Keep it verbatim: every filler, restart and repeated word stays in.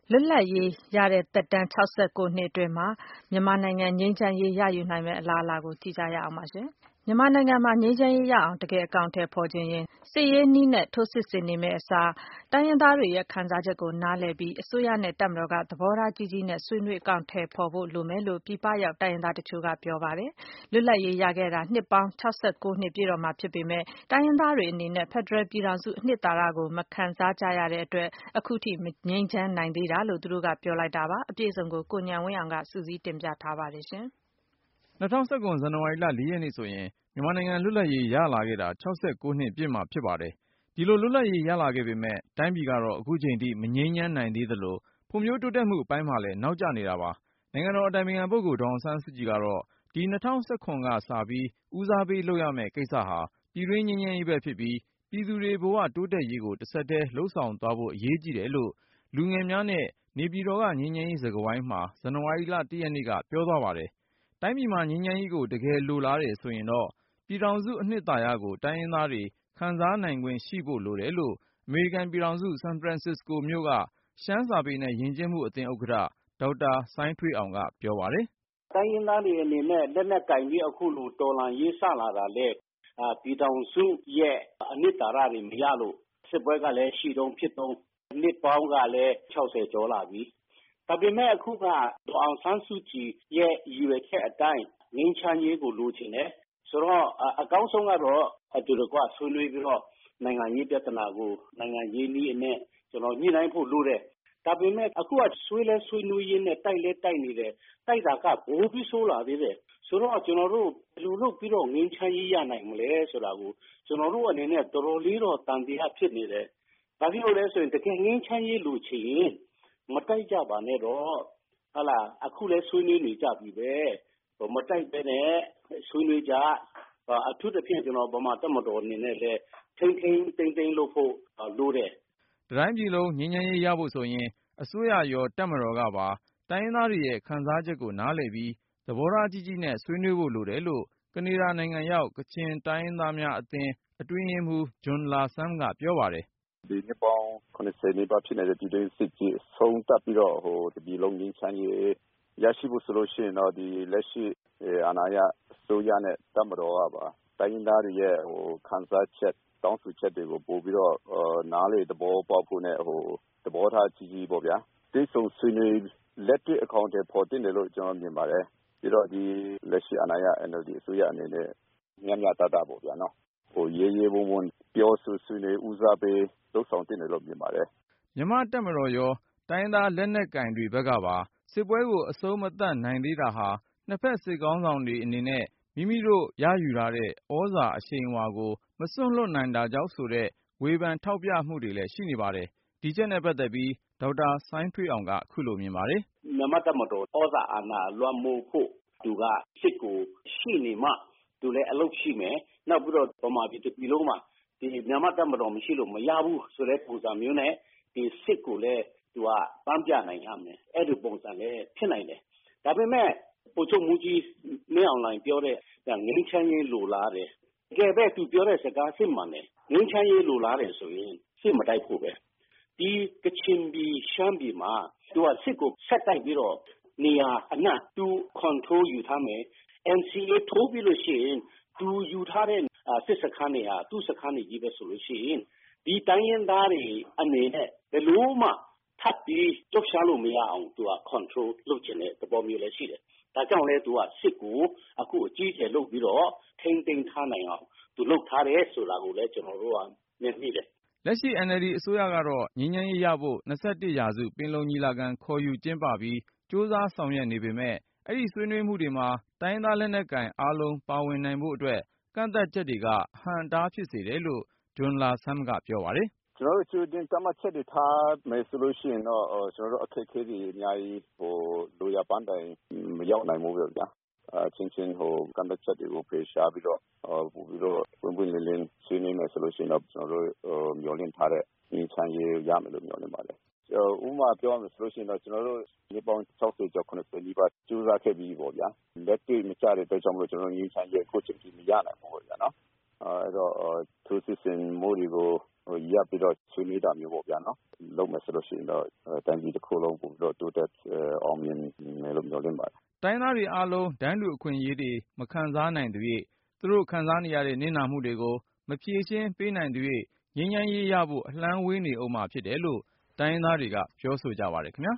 လွတ်လပ်ရေးရတဲ့သက်တမ်း၆၉နှစ်အတွင်းမှာမြန်မာနိုင်ငံငြိမ်းချမ်းရေးရယူနိုင်မယ့်အလားအလာကိုကြည့်ကြရအောင်ပါရှင်။မြန်မာနိုင်ငံမှာငြိမ်းချမ်းရေးရအောင်တကယ်အကောင်အထည်ဖော်ချင်ရင်စစ်ရေးနည်းနဲ့ထိုးစစ်ဆင်နေမယ့်အစားတိုင်းရင်းသားတွေရဲ့ခံစားချက်ကိုနားလည်ပြီးအစိုးရနဲ့တပ်မတော်ကသဘောထားကြီးကြီးနဲ့ဆွေးနွေးအကောင်အထည်ဖော်ဖို့လိုမယ်လို့ပြည်ပရောက်တိုင်းရင်းသားတချို့ကပြောပါတယ်။လွတ်လပ်ရေးရခဲ့တာနှစ်ပေါင်း၆၉နှစ်ပြည့်တော့မှာဖြစ်ပေမဲ့တိုင်းရင်းသားတွေအနေနဲ့ဖက်ဒရယ်ပြည်ထောင်စုအနှစ်သာရကိုမခံစားကြရတဲ့အတွက်အခုထိမငြိမ်းချမ်းနိုင်သေးတာလို့သူတို့ကပြောလိုက်တာပါ။အပြည့်အစုံကိုကိုဉာဏ်ဝင်းအောင်ကစုစည်းတင်ပြထားပါတယ်ရှင်။၂၀၁၇ ဇန်နဝါရီလ ၄ ရက်နေ့ဆိုရင်မြန်မာနိုင်ငံလွတ်လပ်ရေးရလာခဲ့တာ၆၉နှစ်ပြည့်မှာဖြစ်ပါတယ်။ဒီလိုလွတ်လပ်ရေးရလာခဲ့ပေမဲ့တိုင်းပြည်ကတော့အခုချိန်ထိမငြိမ်းချမ်းနိုင်သေးသလိုဖွံ့ဖြိုးတိုးတက်မှုအပိုင်းမှာလည်းနောက်ကျနေတာပါ။နိုင်ငံတော်အတိုင်ပင်ခံပုဂ္ဂိုလ်ဒေါ်အောင်ဆန်းစုကြည်ကတော့ဒီ၂၀၁၇ကစပြီးဦးစားပေးလုပ်ရမယ့်ကိစ္စဟာပြည်တွင်းငြိမ်းချမ်းရေးပဲဖြစ်ပြီးပြည်သူတွေဘဝတိုးတက်ရေးကိုတစ်ဆက်တည်းလှုပ်ဆောင်သွားဖို့အရေးကြီးတယ်လို့လူငယ်များနဲ့နေပြည်တော်ကငြိမ်းချမ်းရေးစကားဝိုင်းမှာဇန်နဝါရီလ ၁ ရက်နေ့ကပြောသွားပါတယ်။တိုင်းပြည်မှာငြိမ်းချမ်းရေးကိုတကယ်လိုလားတယ်ဆိုရင်တော့ပြည်ထောင်စုအနှစ်သာရကိုတိုင်းရင်းသားတွေခံစားနိုင်ခွင့်ရှိဖို့လိုတယ်လို့အမေရိကန်ပြည်ထောင်စုဆန်ဖရန်စစ္စကိုမြို့ကရှမ်းစာပေနဲ့ယဉ်ကျေးမှုအသင်းဥက္ကဋ္ဌဒေါက်တာစိုင်းထွေးအောင်ကပြောပါတယ်။တိုင်းရင်းသားတွေအနေနဲ့လက်နက်ကိုင်ပြီးအခုလိုတော်လှန်ရေးစလာတာလေပြည်ထောင်စုရဲ့အနှစ်သာရတွေမရလို့စစ်ပွဲကလည်းရှိတုံးဖြစ်တုံးနှစ်ပေါင်းကလည်း၆၀ကျော်လာပြီ။ဒါပေမဲ့အခုကဒေါ်အောင်ဆန်းစုကြည်ရဲ့ရည်ရွယ်ချက်အတိုင်းငြိမ်းချမ်းရေးကိုလိုချင်တယ်ဆိုတော့အကောင်းဆုံးကတော့အတူတကွဆွေးနွေးပြီးတော့နိုင်ငံရေးပြဿနာကိုနိုင်ငံရေးနည်းနဲ့ကျွန်တော်ညှိနှိုင်းဖို့လိုတယ်။ဒါပေမဲ့အခုကဆွေးလဲဆွေးနွေးရင်းနဲ့တိုက်လဲတိုက်နေတယ်တိုက်တာကဘိုးပြီးဆိုးလာသေးတယ်ဆိုတော့ကျွန်တော်တို့ဘယ်လိုလုပ်ပြီးတော့ငြိမ်းချမ်းရေးရနိုင်မလဲဆိုတာကိုကျွန်တော်တို့အနေနဲ့တော်တော်လေးတော့တန်တရားဖြစ်နေတယ်။ဒါဖြစ်လို့လဲဆိုရင်တကယ်ငြိမ်းချမ်းရေးလိုချင်ရင်မတိုက်ကြပါနဲ့တော့ဟာလားအခုလဲဆွေးနွေးနေကြပြီပဲမတိုက်ပဲနဲ့ဆွေးနွေးကြအထူးသဖြင့်ကျွန်တော်ဗမာတပ်မတော်အနေနဲ့လည်းထိမ့်ထိမ့်တိမ့်တိမ့်လုပ်ဖို့လိုတယ်။တိုင်းပြည်လုံးငြိမ်းချမ်းရေးရဖို့ဆိုရင်အစိုးရရောတပ်မတော်ကပါတိုင်းရင်းသားတွေရဲ့ခံစားချက်ကိုနားလည်ပြီးသဘောထားကြီးကြီးနဲ့ဆွေးနွေးဖို့လိုတယ်လို့ကနေဒါနိုင်ငံရောက်ကချင်တိုင်းရင်းသားများအသင်းအတွင်းရေးမှူးဂျွန်လာဆမ်ကပြောပါတယ်။ဒီနှစ်ပေါင်း၇၀နီးပါးဖြစ်နေတဲ့ပြည်တွင်းစစ်ကြီးဆုံးသတ်ပြီးတော့ဟိုတပြည်လုံးငြိမ်းချမ်းရေးရရှိဖို့ဆိုလို့ရှိရင်တော့ဒီလက်ရှိအာဏာရအစိုးရနဲ့တပ်မတော်ကပါတိုင်းရင်းသားတွေရဲ့ဟိုခံစားချက်တောင်းဆိုချက်တွေကိုပို့ပြီးတော့နားလေသဘောပေါက်ဖို့နဲ့ဟိုသဘောထားကြီးကြီးပေါ့ဗျာတိတ်ဆုံဆွေးနွေးလက်တွေ့အကောင့်တွေပေါ်တင်တယ်လို့ကျွန်တော်မြင်ပါတယ်ပြီးတော့ဒီလက်ရှိအာဏာရ အန်အယ်လ်ဒီ အစိုးရအနေနဲ့ညံ့ညတတာပေါ့ဗျာနော်ဟိုရေးရေးဝုန်းဝုန်းပြောဆိုဆွေးနွေးဦးစားပေးလှုပ်ဆောင်တင်တယ်လို့မြင်ပါတယ်မြန်မာတပ်မတော်ရောတိုင်းသားလက်နက်ကင်တွေဘက်ကပါစစ်ပွဲကိုအဆုံးမသတ်နိုင်သေးတာဟာနှစ်ဖက်စစ်ကောင်းဆောင်တွေအနေနဲ့မိမိတို့ရယူထားတဲ့ဩဇာအရှိန်အဝါကိုမစွန့်လွတ်နိုင်တာကြောင့်ဆိုတဲ့ဝေဖန်ထောက်ပြမှုတွေလည်းရှိနေပါတယ်ဒီချက်နဲ့ပတ်သက်ပြီးဒေါက်တာစိုင်းထွေးအောင်ကအခုလိုမြင်ပါတယ်မြန်မာတပ်မတော်ဩဇာအာဏာလွှမ်းမိုးဖို့သူကစစ်ကိုရှိနေမှသူလည်းအလုပ်ရှိမယ်နောက်ပြီးတော့ဗမာပြည်တစ်ပြည်လုံးမှာဒီမြန်မာတပ်မတော်မရှိလို့မရဘူးဆိုတဲ့ပုံစံမျိုးနဲ့ဒီစစ်ကိုလည်းသူကပန်းပြနိုင်ရမယ်အဲ့ဒီပုံစံလည်းဖြစ်နိုင်တယ်ဒါပေမဲ့ပို့ချုပ်မှုကြီးမင်းအောင်လှိုင်ပြောတဲ့ငြိမ်းချမ်းရေးလိုလားတယ်တကယ်ပဲသူပြောတဲ့စကားစစ်မှန်တယ်ငြိမ်းချမ်းရေးလိုလားတယ်ဆိုရင်စစ်မတိုက်ဖို့ပဲဒီကချင်ပြည်ရှမ်းပြည်မှာသူကစစ်ကိုဆက်တိုက်ပြီးတော့နေရာအနှံ့သူ control ယူထားမယ် အန် စီ အေ ထိုးပြီးလို့ရှိရင်သူယူထားတဲ့စစ်စခန်းတွေဟာသူ့စခန်းတွေကြီးပဲဆိုလို့ရှိရင်ဒီတိုင်းရင်းသားတွေအနေနဲ့ဘယ်လိုမှထပ်ပြီးကြောက်ရှားလို့မရအောင်သူက control လုပ်ချင်တဲ့သဘောမျိုးလည်းရှိတယ်ဒါကြောင့်လဲသူကစစ်ကိုအခုအကြီးအကျယ်လုပ်ပြီးတော့ထိမ့်သိမ်းထားနိုင်အောင်သူလုပ်ထားတယ်ဆိုတာကိုလည်းကျွန်တော်တို့ကမြင်မိတယ်လက်ရှိ အန်အယ်လ်ဒီ အစိုးရကတော့ငြိမ်းချမ်းရေးရဖို့၂၁ရာစုပင်လုံညီလာခံခေါ်ယူကျင်းပပြီးကြိုးစားဆောင်ရွက်နေပေမဲ့အဲ့ဒီဆွေးနွေးမှုတွေမှာတိုင်းသားလက်နက်ကိုင်အားလုံးပါဝင်နိုင်ဖို့အတွက်ကန့်သတ်ချက်တွေကအဟန့်အတားဖြစ်စေတယ်လို့ဂျွန်လာဆမ်ကပြောပါတယ်ကျွန်တော်တို့ကျွတင်တမတ်ချက်တွေထားမယ်ဆိုလို့ရှိရင်တော့ကျွန်တော်တို့အခက်အခဲတွေအများကြီးဟိုလိုရပန်းတိုင်မရောက်နိုင်ဘူးဗျာအချင်းချင်းဟိုကန့်သတ်ချက်တွေကိုဖေရှားပြီးတော့ပို့ပြီးတော့ဝင်ဝင်လင်းလင်းဆွေးနွေးမယ်ဆိုလို့ရှိရင်တော့ကျွန်တော်တို့မျှော်လင့်ထားတဲ့ဒီချမ်းရေးရမယ်လို့မျှော်လင့်ပါတယ်ဥပမာပြောရမယ်ဆိုလို့ရှိရင်တော့ကျွန်တော်တို့ဒီပေါင်း၆၀ကျော်၇၀နီးပါးကျူးစားခဲ့ပြီးပေါ့ဗျာလက်တွေ့မကျတဲ့အတွက်ကြောင့်မလို့ကျွန်တော်တို့ငြိမ်းချမ်းရေးကိုချက်ချင်းမရနိုင်ဘူးပေါ့ဗျာနော်အဲ့တော့သူစစ်စင်မိုးတွေကိုရပ်ပြီးတော့ဆွေးနွေးတာမျိုးပေါ့ဗျာနော်လုပ်မယ်ဆိုလို့ရှိရင်တော့တိုင်းပြည်တစ်ခုလုံးပို့ပြီးတော့တိုးတက်အောင်မြင်မယ်လို့ပြောလင်းပါတယ်တိုင်းသားတွေအားလုံးတန်းတူအခွင့်အရေးတွေမခံစားနိုင်သရွေ့သူတို့ခံစားနေရတဲ့နစ်နာမှုတွေကိုမဖြေရှင်းပေးနိုင်သရွေ့ငြိမ်းချမ်းရေးရဖို့အလှမ်းဝေးနေဦးမှာဖြစ်တယ်လို့တိုင်းသားတွေကပြောဆိုကြပါတယ်ခင်ဗျာ